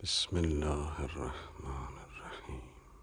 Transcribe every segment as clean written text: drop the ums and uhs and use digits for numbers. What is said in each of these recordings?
بسم الله الرحمن الرحیم.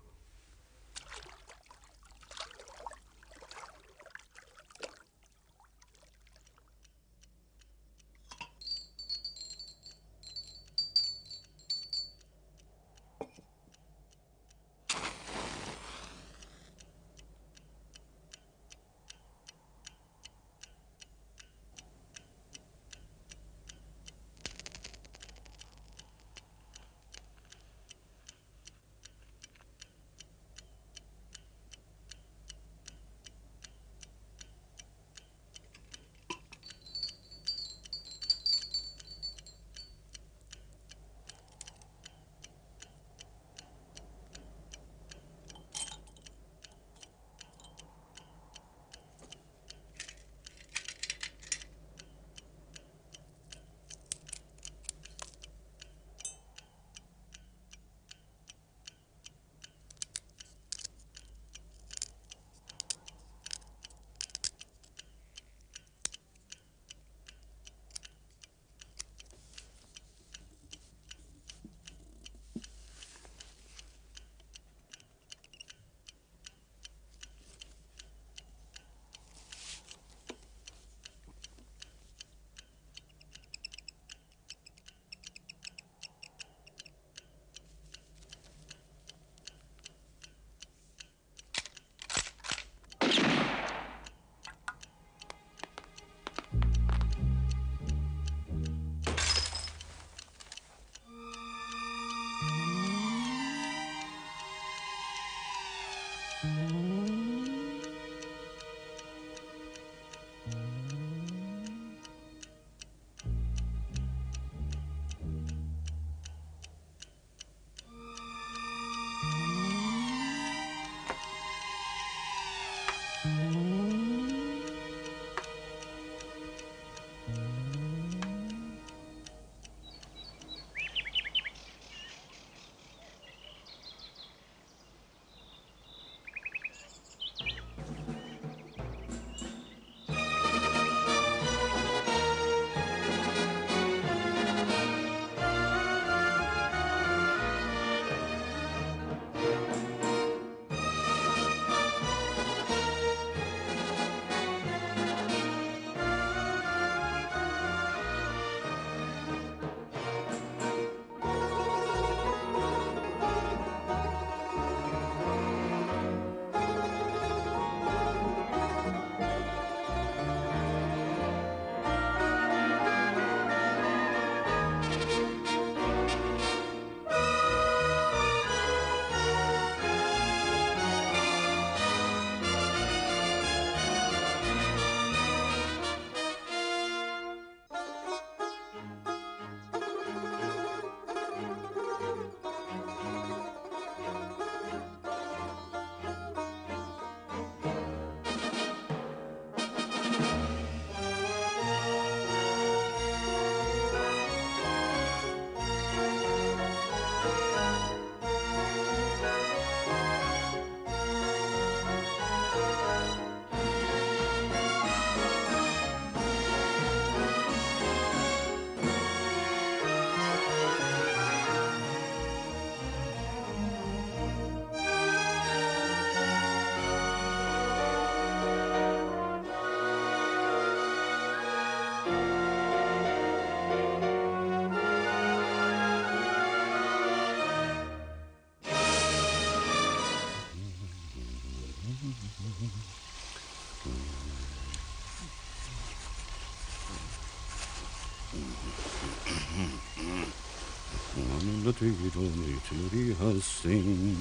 هیتلری هستیم،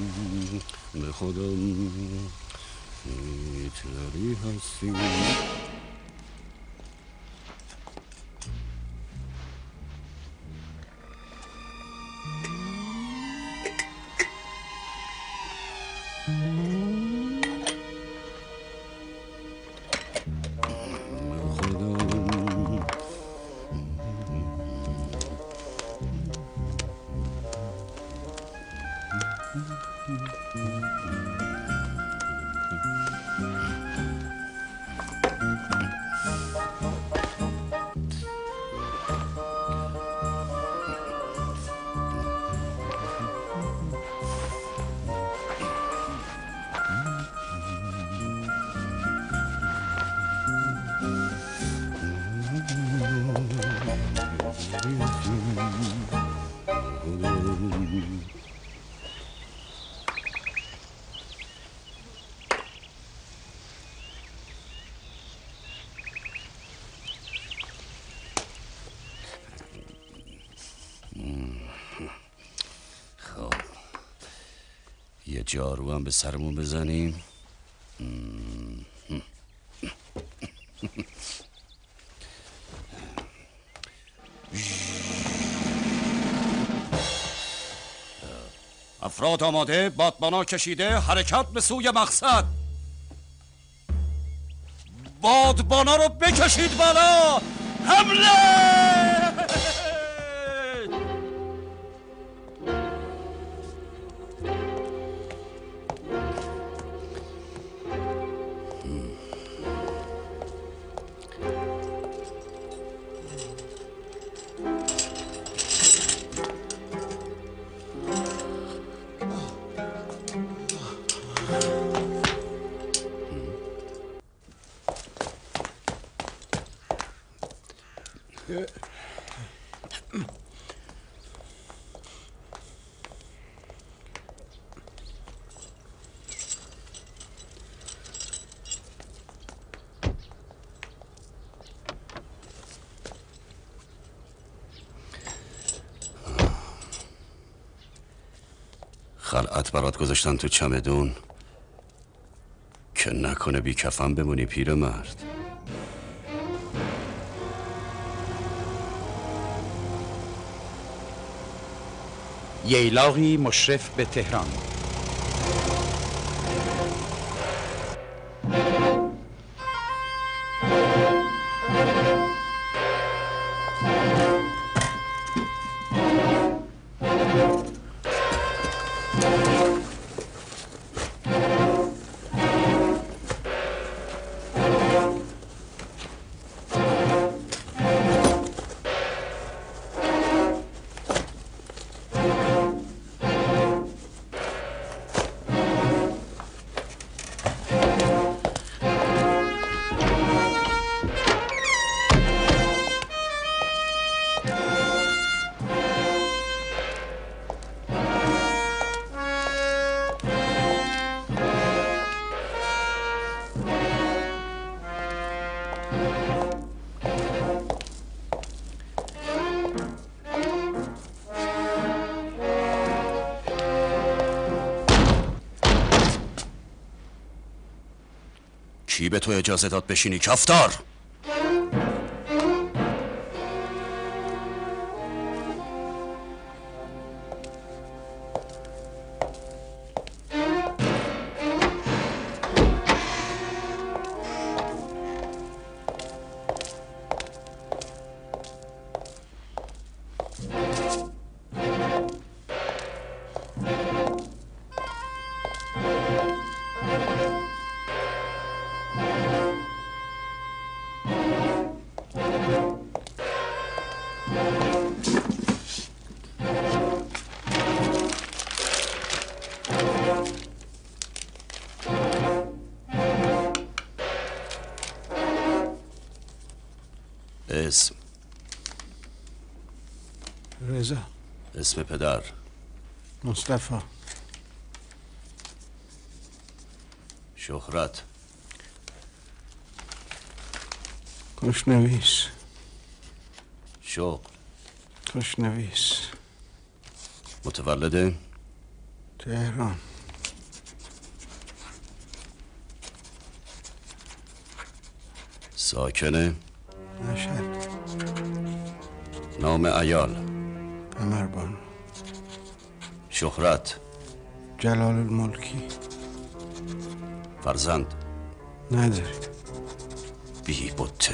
به خودم هیتلری هستیم. خب یه جارو هم به سرمون بزنیم. افراد آماده، بادبانا کشیده، حرکت به سوی مقصد. بادبانا رو بکشید بالا. حمله! خلعت برات گذاشتن تو چمدون که نکنه بی کفن بمونی پیرمرد. ییلاقی مشرف به تهران. کی به تو اجازه داد بشینی کفتار؟ اسم؟ رضا. اسم پدر؟ مصطفی. شهرت؟ خوشنویس. شغل؟ خوشنویس. متولد؟ تهران. ساکنه؟ مشهد. نام عیال؟ قمربانو. شهرت؟ جلال الملکی. فرزند؟ نداری. بی بطه.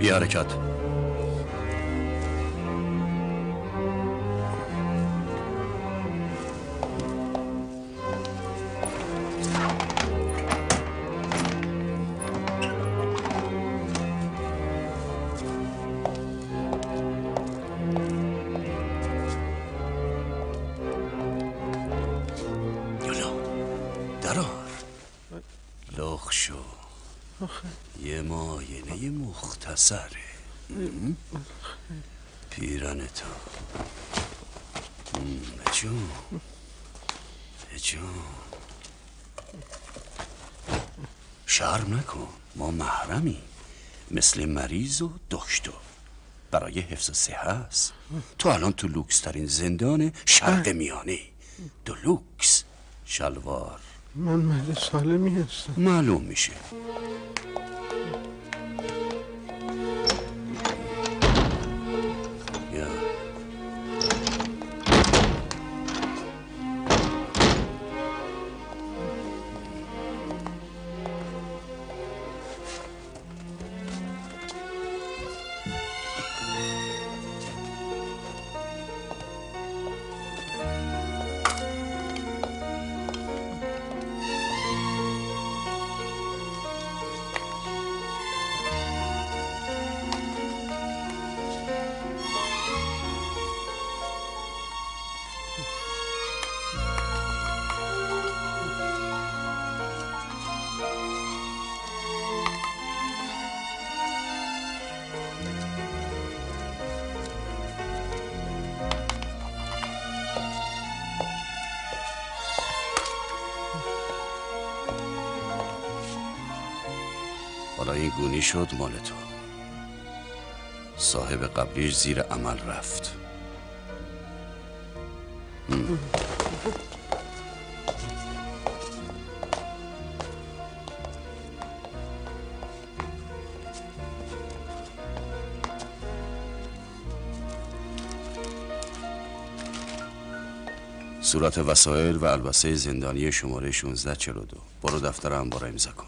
بی حرکت. لخ شو. یه معاینه مختصره. پیرن تو. بجون شرم نکن، ما محرمی مثل مریض و دکتر برای حفظ صحه است. تو الان تو لوکس ترین زندان شرق میانه. دلوکس شلوار. من مرد سالمی هستم. معلوم میشه. یا حالا این گونی شد مال تو. صاحب قبلیش زیر عمل رفت. صورت وسایل و البسه زندانی شماره 1642. برو دفتر انبار امضا کن.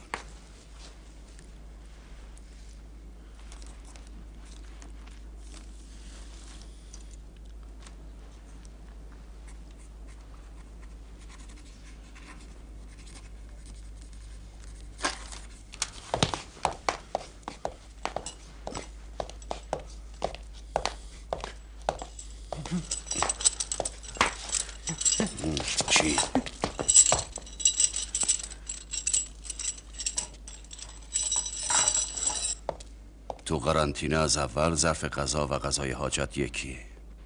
چی؟ تو قرنطینه از اول ظرف غذا و غذای حاجت یکیه.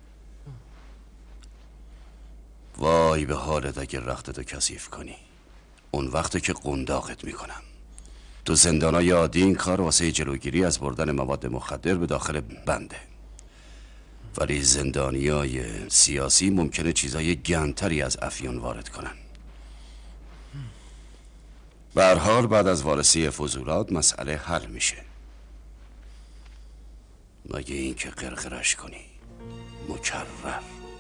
وای به حالت اگه رختتو کثیف کنی. اون وقته که قنداقت میکنم. تو زندانای عادی این کار واسه جلوگیری از بردن مواد مخدر به داخل بنده، ولی زندانیای سیاسی ممکنه چیزای گندتری از افیون وارد کنن. به هر حال بعد از وارسی فضولات مسئله حل میشه، مگه این که قرقرش کنی. مکرر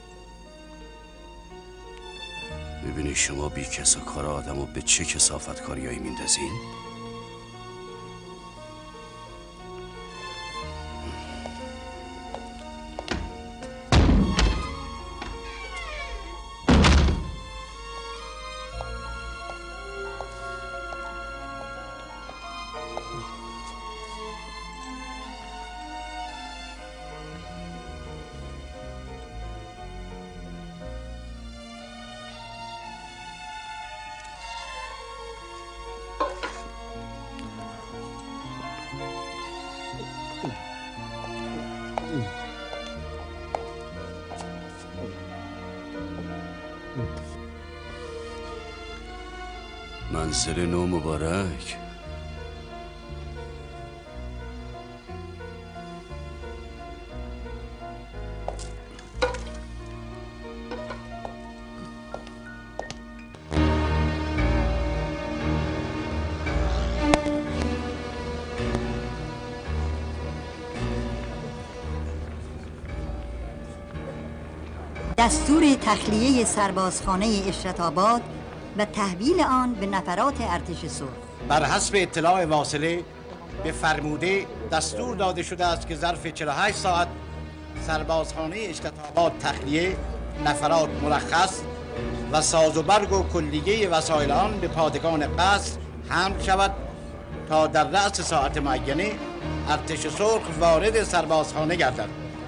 ببینی شما بی کس و کار آدمو به چه کثافت کاریایی میندازین؟ منزل نو مبارک. دستور تخلیه سربازخانه اشرت‌آباد و تحویل آن به نفرات ارتش سرخ بر حسب اطلاع واصله به فرموده دستور داده شده است که ظرف 48 ساعت سربازخانه اشتتابات تخلیه، نفرات مرخص و ساز و برگ و کلیه وسایل آن به پادگان قصر حمل شود تا در رأس ساعت معینه ارتش سرخ وارد سربازخانه گردد.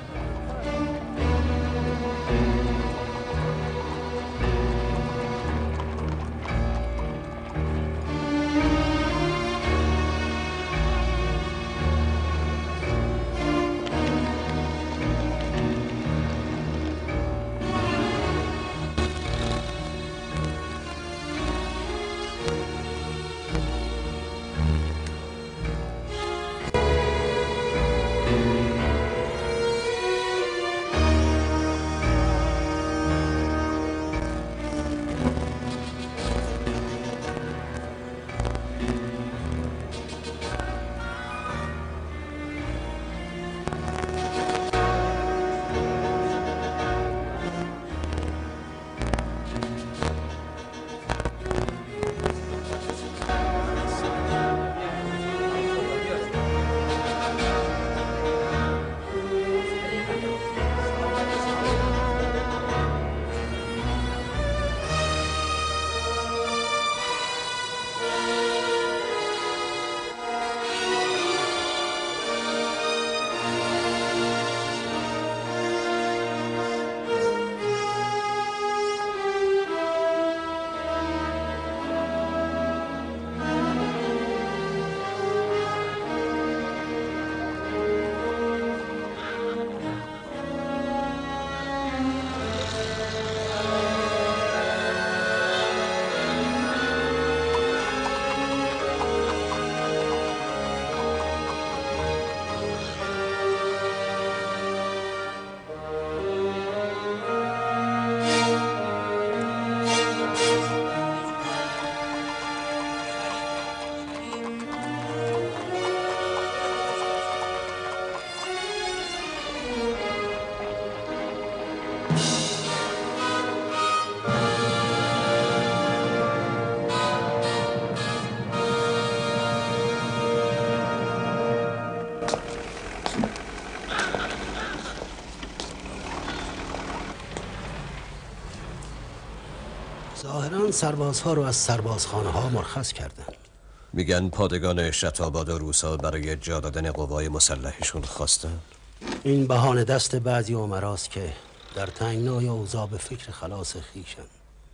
ظاهراً سربازها رو از سربازخانه ها مرخص کردن. میگن پادگان اشرت‌آباد و روسا برای جا دادن قوای مسلحشون خواستن. این بهانه دست بعضی امراست که در تنگنای اوضاع به فکر خلاص خویشن.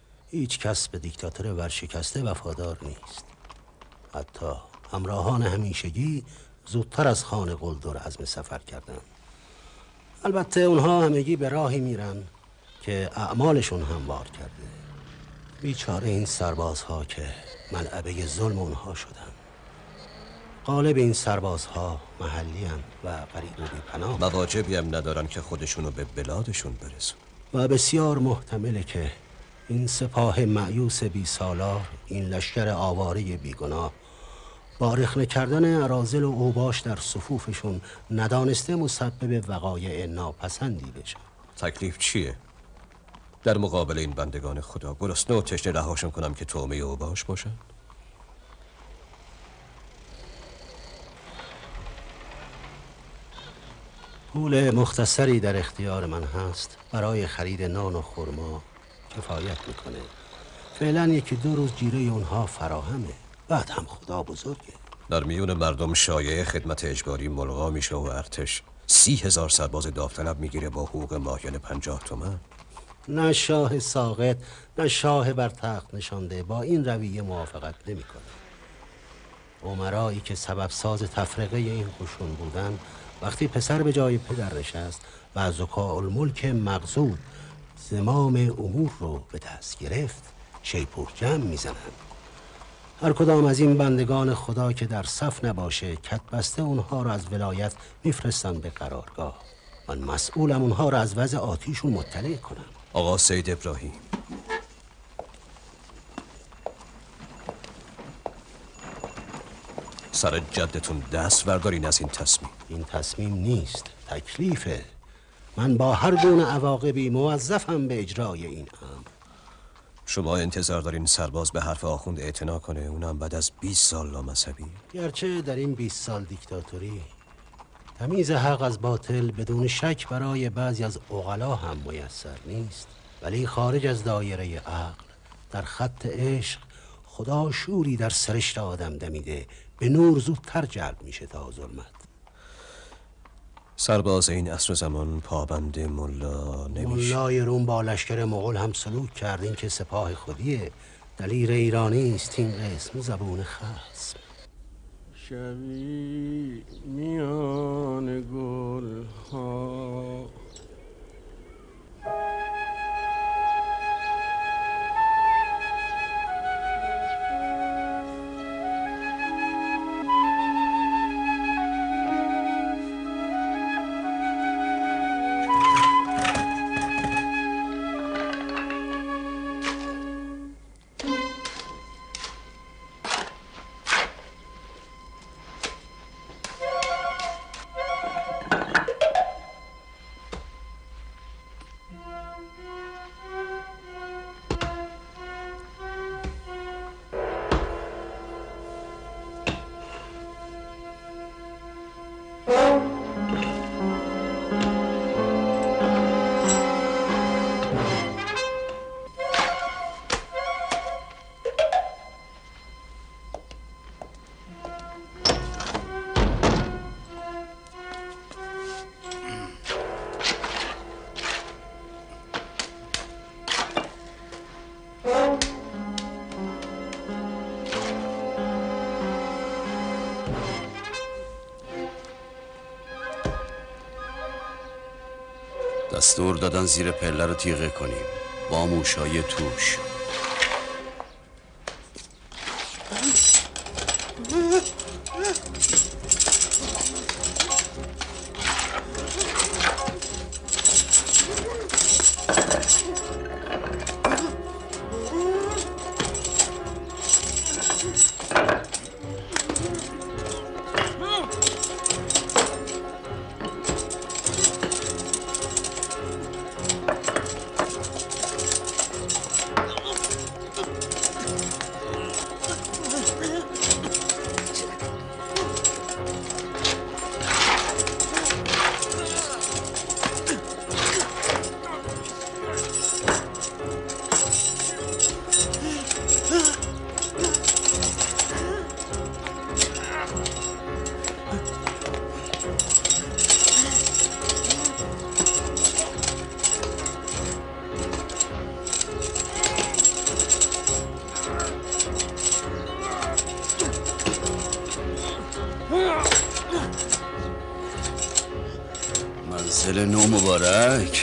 هیچ کس به دیکتاتور ورشکسته وفادار نیست. حتی همراهان همیشگی زودتر از خان قلدر عزم سفر کردن. البته اونها همگی به راهی میرن که اعمالشون هموار کرده. بیچاره این سربازها که ملعبه ظلم اونها شدن. غالب این سربازها محلی هن و غریب و بی‌پناه، مواجبی هم ندارن که خودشونو به بلادشون برسون و بسیار محتمله که این سپاه مأیوس بی سالار، این لشکر آواره بیگناه، با رخنه کردن اراذل و اوباش در صفوفشون ندانسته مسبب وقایع ناپسندی بشن. تکلیف چیه؟ در مقابل این بندگان خدا گرسنه و تشنه رهاشون کنم که طعمه اوباش باشن؟ پول مختصری در اختیار من هست، برای خرید نان و خرما کفایت میکنه. فعلا 1-2 روز جیره اونها فراهمه، بعد هم خدا بزرگه. در میون مردم شایعه خدمت اجباری ملغا میشه و ارتش 30,000 سرباز داوطلب میگیره با حقوق ماهیانه 50 تومن. نه شاه ساقط نه شاه بر تخت نشانده با این رویه موافقت نمیکنه. امرایی که سبب ساز تفرقه این قشون بودن، وقتی پسر به جای پدر نشست و زکاء الملک مغصوب زمام امور رو به دست گرفت، شیپور جمع میزنن. هر کدام از این بندگان خدا که در صف نباشه، کتبسته اونها رو از ولایت میفرستن به قرارگاه. من مسئولم اونها رو از وضع آتیشون مطلع کنم. آقا سید ابراهیم، سر جدتون دست بردارین از این تصمیم. این تصمیم نیست، تکلیفه. من با هر گونه عواقبی موظفم به اجرای این امر. شما انتظار دارین سرباز به حرف آخوند اعتنا کنه، اونم بعد از 20 سال لامذهبی؟ گرچه در این 20 سال دیکتاتوری تمیز حق از باطل بدون شک برای بعضی از عقلا هم میسر نیست، ولی خارج از دایره عقل در خط عشق خدا شوری در سرشت آدم دمیده، به نور زودتر جلب میشه تا ظلمت. سرباز این عصر زمان پابند ملا نمیشه. ملای روم با لشکر مغول هم سلوک کرد، این که سپاه خودیه. دلیر ایرانی است این قسم زبون خصم. شبی میان گل ها دستور دادن زیر پله رو تیغه کنیم با موشای توش. منزل نو مبارک.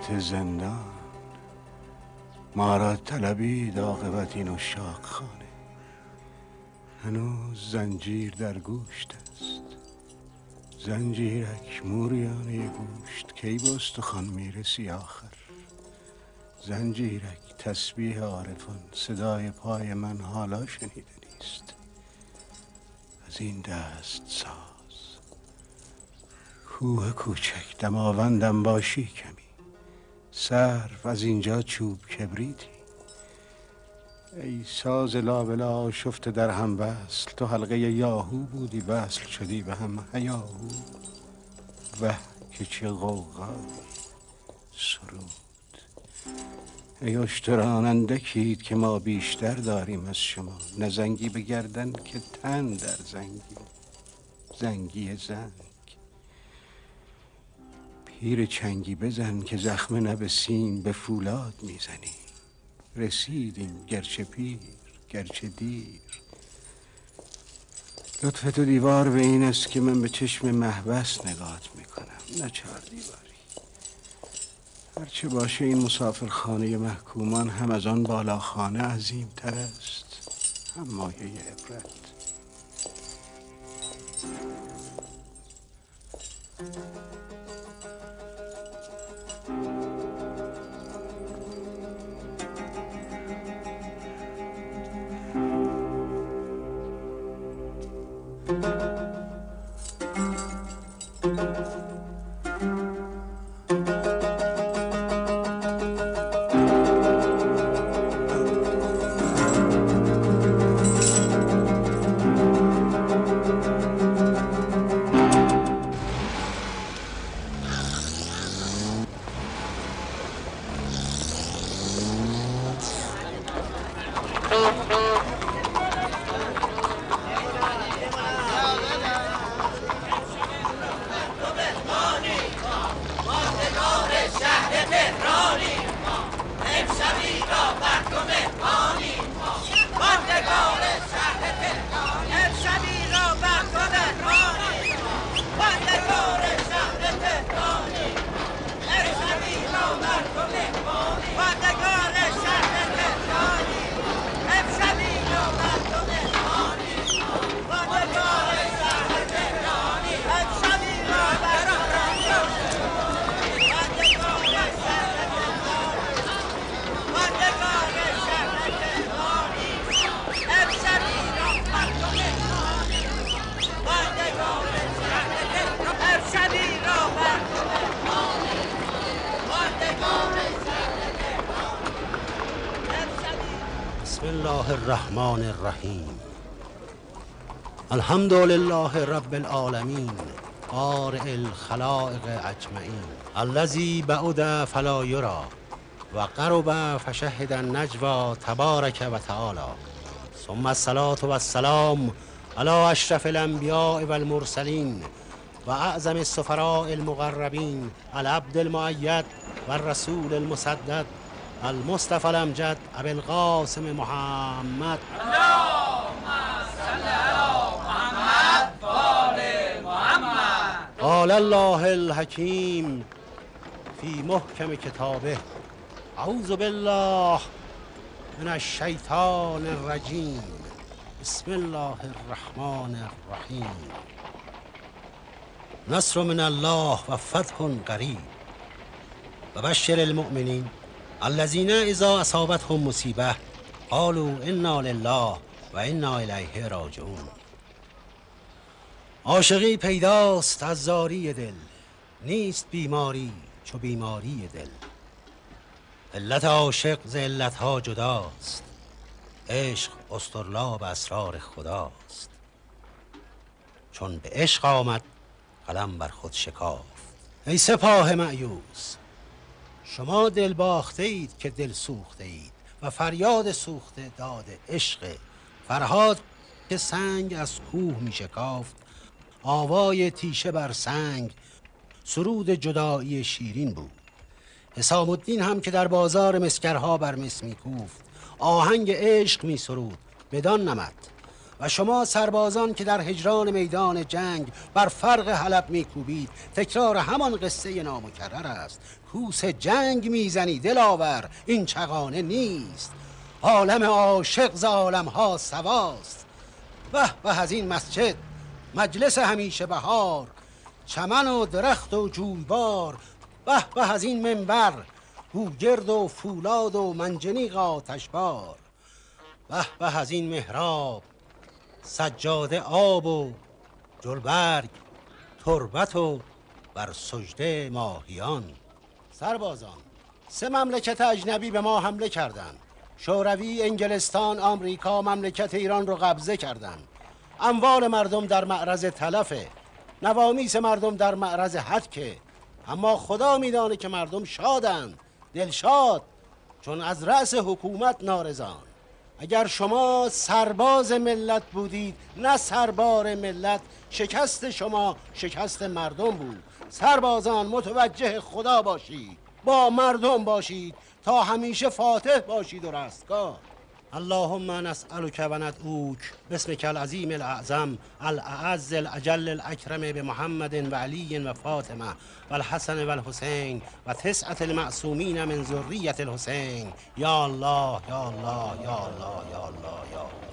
عاقبت زندان، ما را طلبید عاقبت این اشاق خانه. هنوز زنجیر در گوشت است، زنجیرک موریانه گوشت کی به استخوان میرسی آخر. زنجیرک تسبیح عارفان، صدای پای من حالا شنیده نیست. از این دست ساز کوه کوچک دماوندم باشی کمی، سرو از اینجا چوب کبریتی. ای ساز لابلا شفته در هم وصل، تو حلقه یاهو بودی وصل شدی به هم هیاهو. وه که چه غوغا سرود. ای اشتران اندکید که ما بیشتر داریم از شما، نه زنگی به گردن که تن در زنگی، زنگی زنگ. پیر چنگی بزن که زخم نه به سیم به فولاد میزنی. رسیدیم گرچه پیر گرچه دیر. لطف تو دیوار به این است که من به چشم محبس نگاهت میکنم، نه چهار دیواری. هرچه باشه این مسافرخانه محکومان هم از آن بالاخانه عظیم تر است، هم مایه عبرت. بسم الله الرحمن الرحیم. الحمد لله رب العالمین بارئ الخلائق اجمعین الذی بعد فلا یری و قرب فشهد النجوى تبارک و تعالی. ثم الصلاة و السلام علی اشرف الانبیاء و المرسلین و اعظم السفراء المقربین العبد المؤید و الرسول المسدد المصطفى الامجد ابی القاسم محمد. اللهم صل علی محمد و آل محمد. قال الله الحکیم فی محکم کتابه اعوذ بالله من الشیطان الرجیم. بسم الله الرحمن الرحیم. نصر من الله و فتح قریب و بشر المؤمنین الذین اذا اصابتهم مصیبه قالوا انا لله و انا الیه راجعون. عاشقی پیداست از زاری دل، نیست بیماری چو بیماری دل. علت عاشق ز علتها جداست، عشق اسطرلاب اسرار خداست. چون به عشق آمد قلم بر خود شکافت. ای سپاه مأیوس، شما دل باخته اید که دل سوخته اید و فریاد سوخته داد عشق. فرهاد که سنگ از کوه می شکافت، آوای تیشه بر سنگ سرود جدایی شیرین بود. حسام الدین هم که در بازار مسکرها بر مس می کوفت، آهنگ عشق می سرود بدان نمط. و شما سربازان که در هجران میدان جنگ بر فرق حلب میکوبید، تکرار همان قصه نامکرر است. کوس جنگ میزنی دلاور، این چغانه نیست. عالم عاشق ز عالم‌ها سواست. به به از این مسجد، مجلس همیشه بهار، چمن و درخت و جویبار. به به از این منبر، گوگرد و فولاد و منجنیق آتشبار. به به از این محراب، سجاده آب و جلبرگ تربت و بر سجده ماهیان. سربازان، 3 مملکت اجنبی به ما حمله کردند. شوروی، انگلستان، آمریکا مملکت ایران رو قبضه کردند. اموال مردم در معرض تلفه، نوامیس مردم در معرض هتکه. اما خدا میدانه که مردم شادند، دلشاد، چون از رأس حکومت نارضان. اگر شما سرباز ملت بودید نه سربار ملت، شکست شما شکست مردم بود. سربازان متوجه خدا باشید، با مردم باشید تا همیشه فاتح باشید و رستگار. اللهم نسألك و ندعوک باسمك العظیم الاعظم الاعز الاجل الاکرم بمحمد و علی و فاطمه و الحسن و الحسین و 9 المعصومین من ذریة الحسین. یا الله یا الله یا الله یا الله یا الله.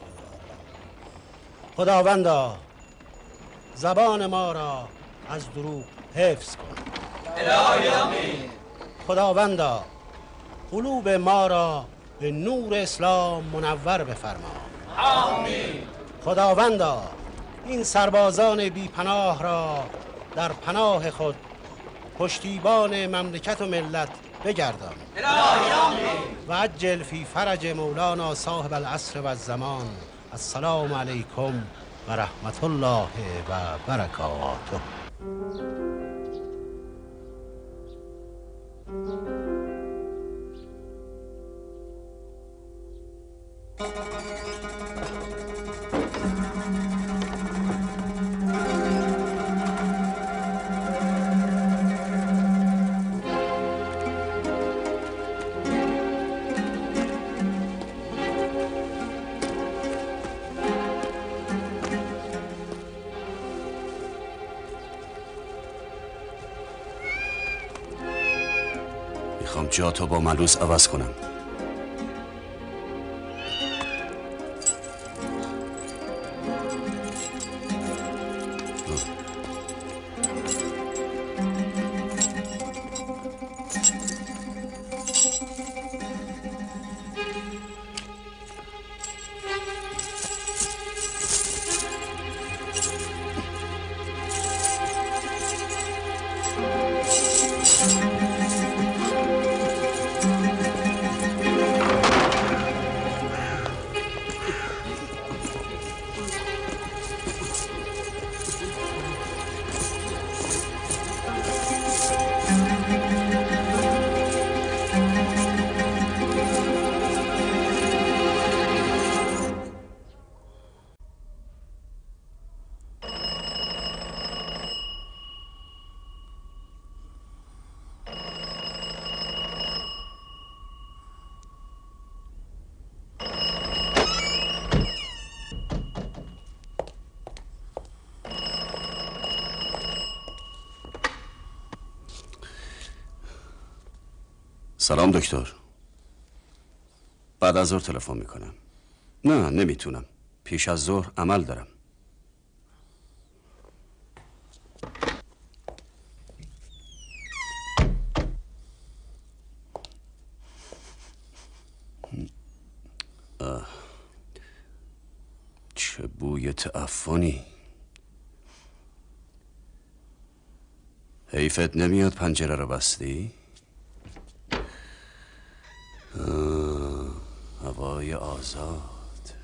خداوندا زبان ما را از دروغ حفظ کن. الهی آمین. خداوندا قلوب ما را به نور اسلام منور بفرما. آمین. خداوندا این سربازان بی پناه را در پناه خود پشتیبان مملکت و ملت بگردان. الهی آمین. و عجل فی فرج مولانا صاحب العصر و الزمان. السلام علیکم و رحمت الله و برکاته. میخوام جاتو با ملوس عوض کنم. سلام دکتر. بعد از ظهر تلفن میکنم. نه نمیتونم، پیش از ظهر عمل دارم. چه بوی تعفنی. حیفت نمیاد پنجره رو بستی؟ هوای آزاد.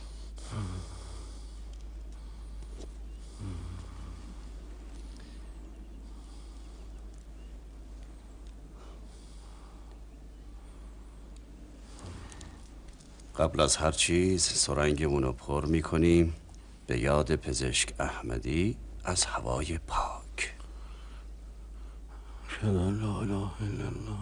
قبل از هر چیز سرنگمون رو پر میکنیم به یاد پزشک احمدی از هوای پاک. اشهد ان لا اله الا الله.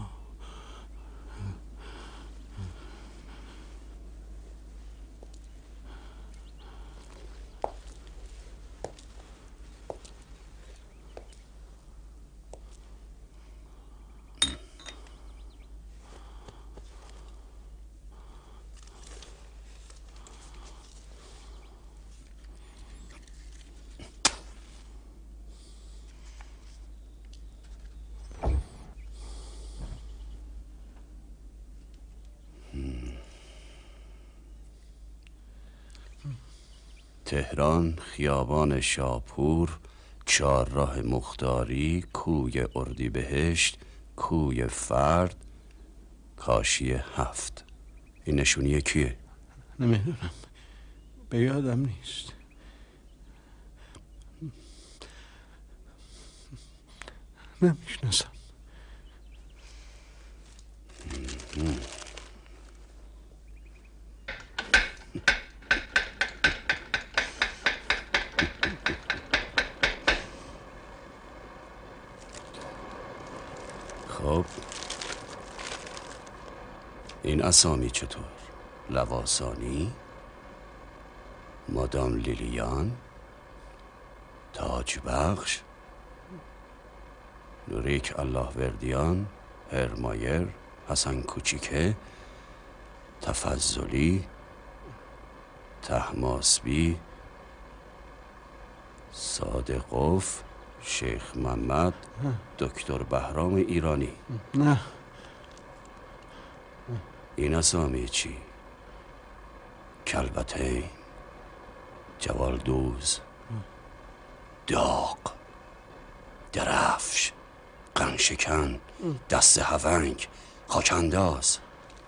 تهران، خیابان شاپور، چهارراه مختاری، کوی اردیبهشت، کوی فرد، کاشی 7. این نشونی کیه؟ نمیدونم، به یادم نیست. نمیشناسم. خب این اسامی چطور؟ لواسانی، مادام لیلیان، تاج بخش، نوریک الله وردیان، هرمایر، حسن کوچیکه، تفضلی، طهماسبی، صادقوف، شیخ محمد، دکتر بهرام ایرانی. نه. این اسامی چی؟ کلبتین، جوالدوز، داغ، درفش، قنشکن، دست هونگ، خاکنداز.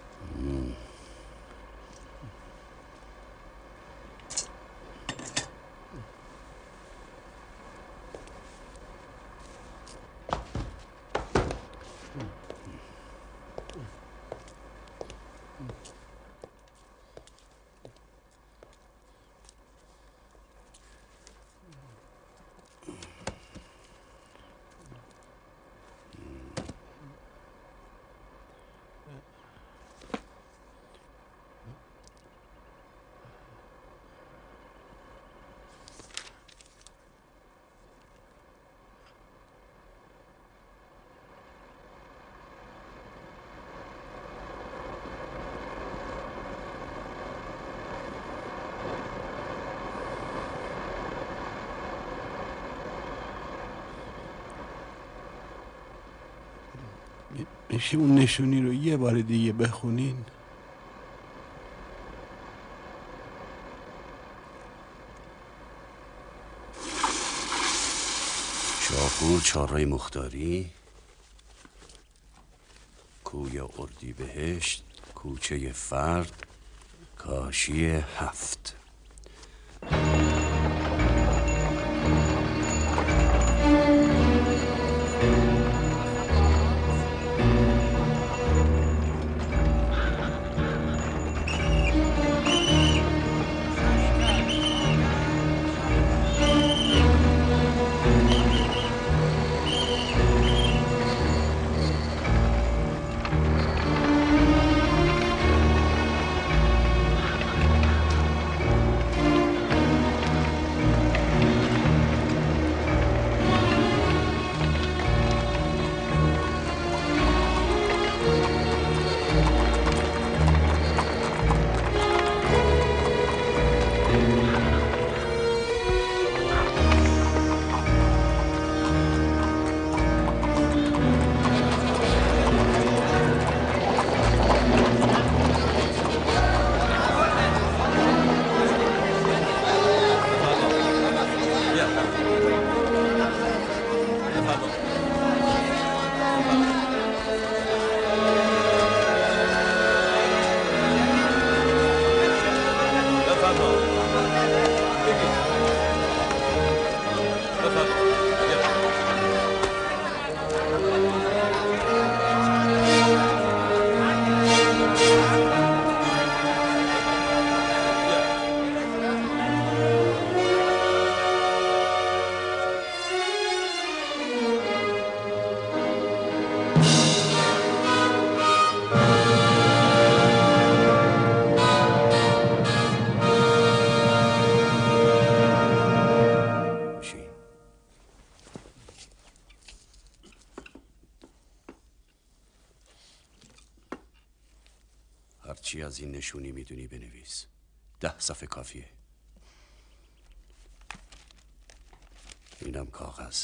میشه اون نشونی رو یه بار دیگه بخونین؟ شاپور، چهارراه مختاری، کوی اردیبهشت، کوچه فرد، کاشی 7. هرچی از این نشونی میدونی بنویس. 10 صفحه کافیه. اینم کاغذ.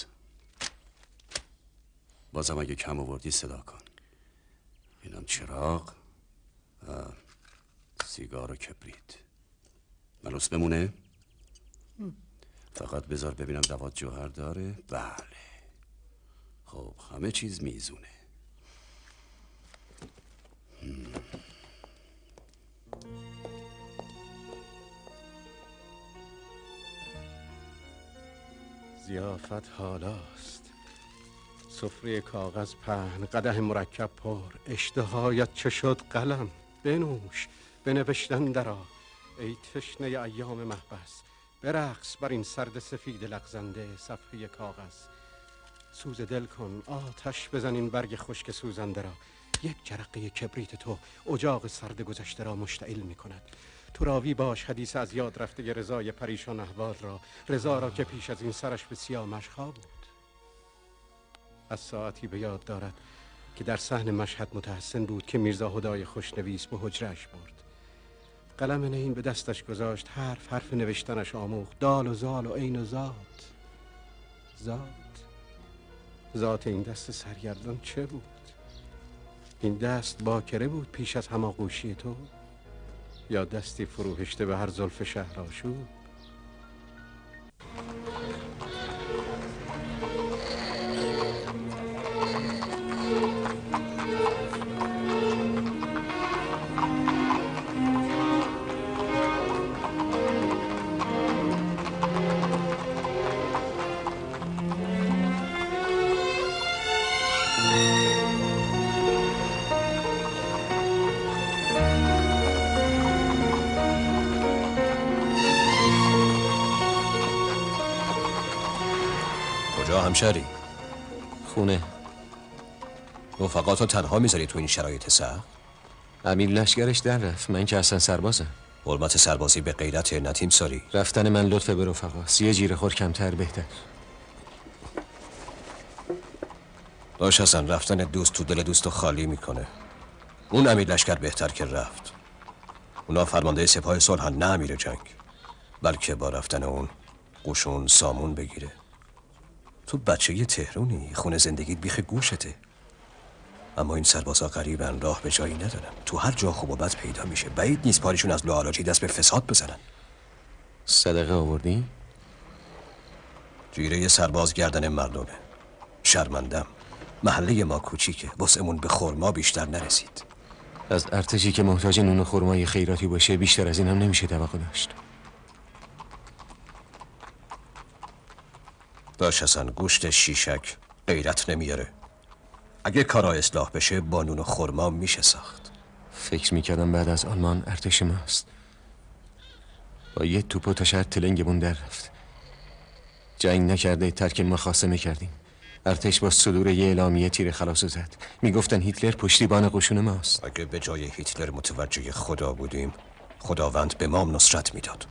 بازم اگه کم آوردی صدا کن. اینم چراغ، سیگار و کبریت. ملوس بمونه؟ فقط بذار ببینم دوات جوهر داره. بله خب همه چیز میزونه. ضیافت حالاست. سفره کاغذ پهن، قدح مرکب پر، اشتهایت چه شد قلم بنوش، بنوشتن درا ای تشنه ایام محبس، برقص بر این سرد سفید لغزنده صفحه کاغذ. سوز دل کن، آتش بزن این برگ خشک سوزنده را، یک جرقه کبریت تو اجاق سرد گذشته را مشتعل می کند. تو راوی باش حدیث از یاد رفته رضای پریشان احوال را، رضا را که پیش از این سرش به سیاه مشخا بود. از ساعتی به یاد دارد که در صحن مشهد متحسن بود که میرزا هدای خوشنویس به حجرش برد. قلم نین به دستش گذاشت، حرف حرف نوشتنش آموخت، دال و زال و عین و ذات. ذات این دست سرگردان چه بود؟ این دست باکره بود پیش از هماغوشی تو، یا دستی فروهشته به هر زلف شهرآشوب؟ همشهری خونه. رفقاتو تنها میذاری تو این شرایط سخت؟ امیر لشگرش در رفت، من که اصلا سربازم. حرمت سربازی به غیرت نتیم ساری. رفتن من لطف به رفقاست، یه جیره خور کمتر بهتر. داش حسن، رفتن دوست تو دل دوستو خالی میکنه. اون امیر لشگر بهتر که رفت. اونا فرمانده سپاه صلحن، نه امیر جنگ. بلکه با رفتن اون قشون سامون بگیره. تو بچه یه تهرونی، خونه زندگیت بیخ گوشته. اما این سربازا غریبن، راه به جایی ندارن. تو هر جا خوب و بد پیدا میشه. بعید نیست پاریشون از لاعلاجی دست به فساد بزنن. صدقه آوردی؟ جیره یه سرباز گردن مردمه. شرمندم. محله ما کوچیکه، وسعمون به خرما بیشتر نرسید. از ارتشی که محتاج نون و خرمای خیراتی باشه بیشتر از این هم نمیشه توقع داشت. داش حسن، گوشت شیشک غیرت نمیاره. اگه کارا اصلاح بشه با نون و خرما میشه ساخت. فکر میکردم بعد از آلمان ارتش ماست. با یه توپ و تشر تلنگمون در رفت. جنگ نکرده، ترک مخاصمه کردیم. ارتش با صدور یه اعلامیه تیر خلاص زد. میگفتن هیتلر پشتیبان قشون ماست. اگه به جای هیتلر متوجه خدا بودیم، خداوند به ما نصرت میداد.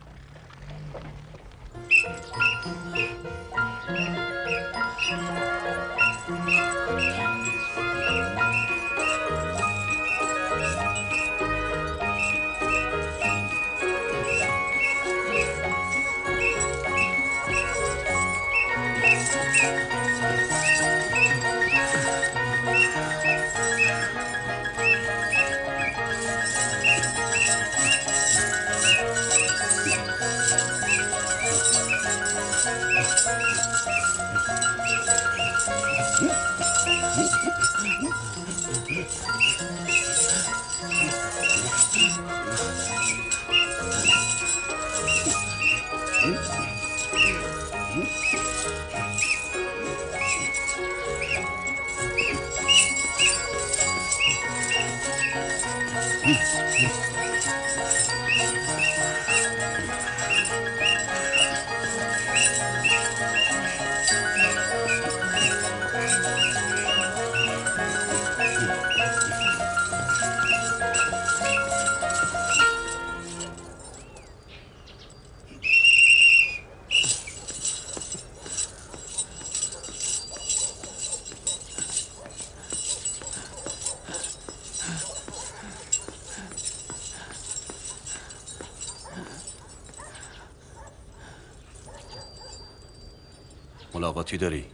ملاقاتی داری؟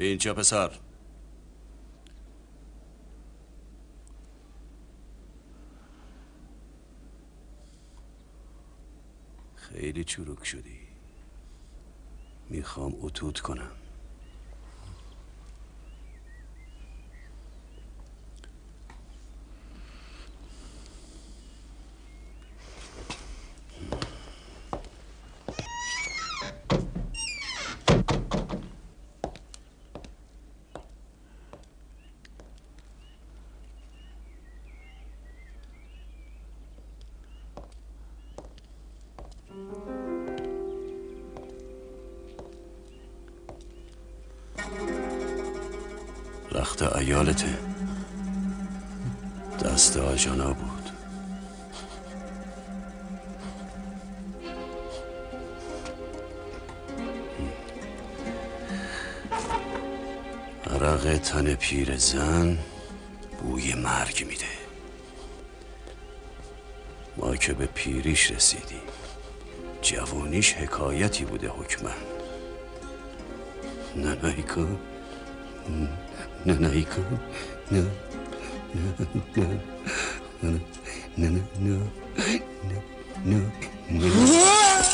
اینجا پسر. خیلی چروک شدی. میخوام اتوت کنم. رخت عیالته. دست آجانا بود. عرق تن پیر زن بوی مرگ میده. ما که به پیریش رسیدیم، جوانیش حکایتی بوده حکمن. ننایی کن، ننایی کن، نه نه نه نه نه نه نه نه.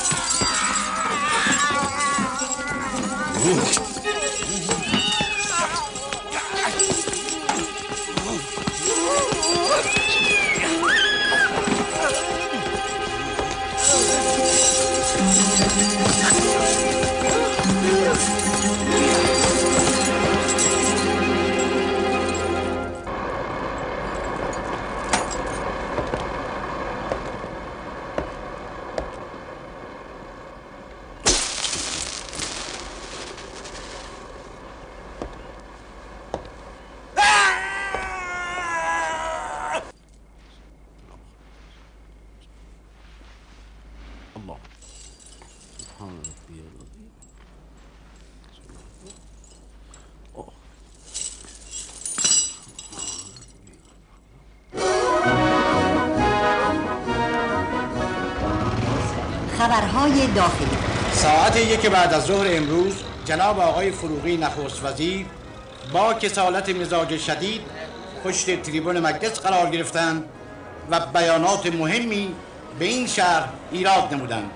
خبرهای داخلی. ساعت 1 بعد از ظهر امروز جناب آقای فروغی نخست وزیر با کسالت مزاج شدید پشت تریبون مجلس قرار گرفتند و بیانات مهمی به این شهر ایراد نمودند.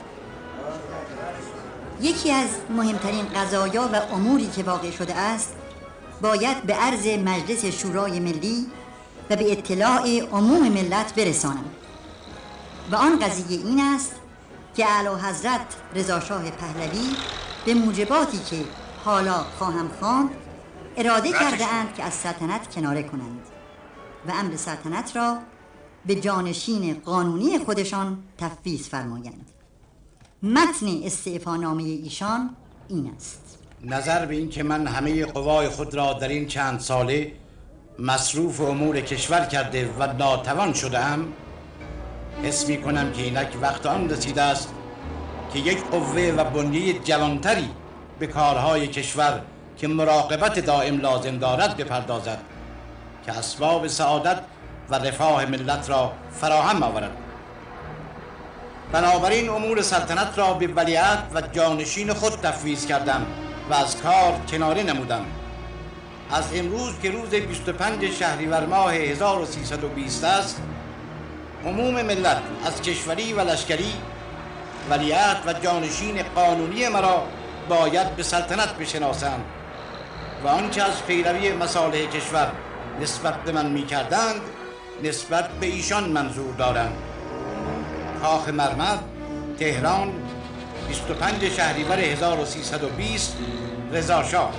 یکی از مهمترین قضایا و اموری که واقع شده است باید به عرض مجلس شورای ملی و به اطلاع عموم ملت برسانم و آن قضیه این است که اعلی حضرت رضا شاه پهلوی به موجباتی که حالا خواهم خواند اراده کرده اند که از سلطنت کناره کنند و امر سلطنت را به جانشین قانونی خودشان تفویض فرمایند. متن استعفانامه ایشان این است: نظر به این که من همه قوای خود را در این چند ساله مصروف امور کشور کرده و ناتوان شده‌ام، حس می کنم که اینک وقت آن رسیده است که یک قوه و بنیه جوانتری به کارهای کشور که مراقبت دائم لازم دارد بپردازد که اسباب سعادت و رفاه ملت را فراهم آورد. بنابراین امور سلطنت را به ولیعهد و جانشین خود تفویض کردم و از کار کناره نمودم. از امروز که روز 25 شهریور ماه 1320 است، عموم ملت از کشوری و لشکری ولیعهد و جانشین قانونی مرا باید به سلطنت بشناسند و آنچه از پیروی مصالح کشور نسبت به من می کردند نسبت به ایشان منظور دارند. کاخ مرمر، تهران، 25 شهریور 1320. رضا شاه.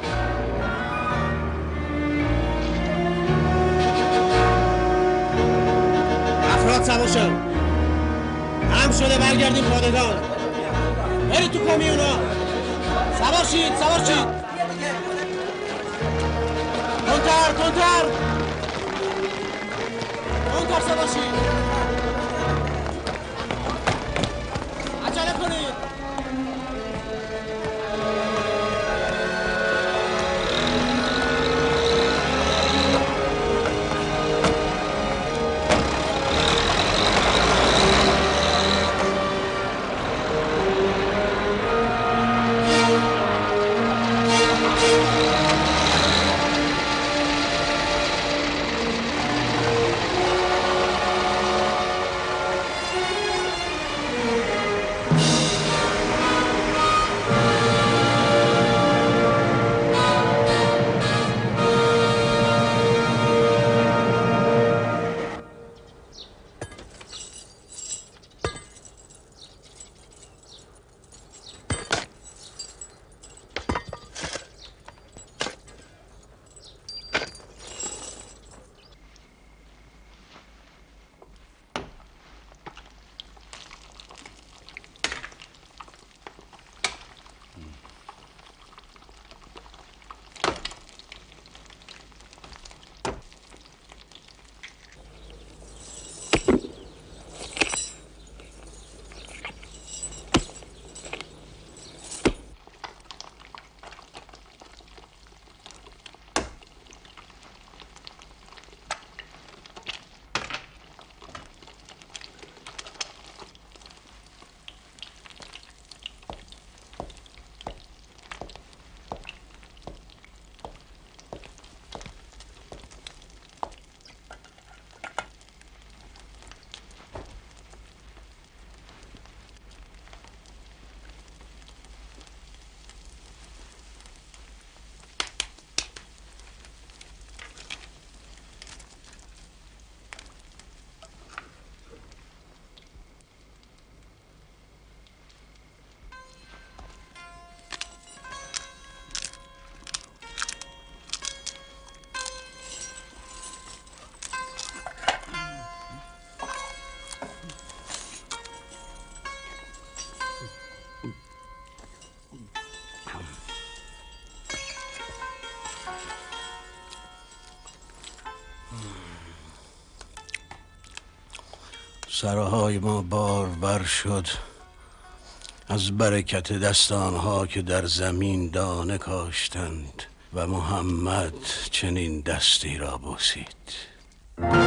افراد سوار شد. هم شده برگردیم پادگان. برید تو کامیونا. سوار شید، سوار شید. تندتر، تندتر. تندتر سوار شید. عجله کنید. سرهای ما بارور شد از برکت دست آنها که در زمین دانه کاشتند و محمد چنین دستی را بوسید.